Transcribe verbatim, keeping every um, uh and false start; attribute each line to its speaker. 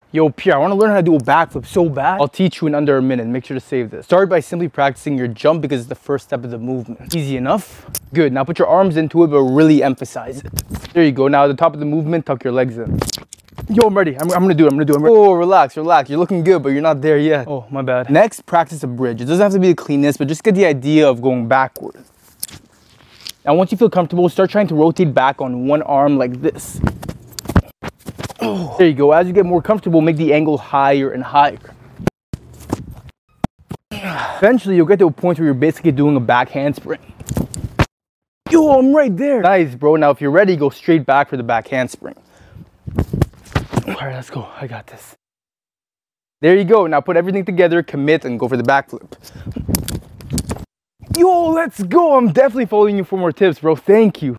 Speaker 1: Yo, Pierre, I want to learn how to do a backflip so bad. I'll teach you in under a minute. Make sure to save this. Start by simply practicing your jump because it's the first step of the movement. Easy enough? Good. Now put your arms into it, but really emphasize it. There you go. Now at the top of the movement, tuck your legs in. Yo, I'm ready. I'm, I'm gonna do it. I'm gonna do it. I'm ready. Oh, relax, relax. You're looking good, but you're not there yet. Oh, my bad. Next, practice a bridge. It doesn't have to be the cleanest, but just get the idea of going backward. Now, once you feel comfortable, start trying to rotate back on one arm like this. Oh. There you go. As you get more comfortable, make the angle higher and higher. Eventually, you'll get to a point where you're basically doing a back handspring. Yo, I'm right there. Nice, bro. Now, if you're ready, go straight back for the back handspring. All right, let's go. I got this. There you go. Now put everything together, commit, and go for the backflip. Yo, let's go. I'm definitely following you for more tips, bro. Thank you.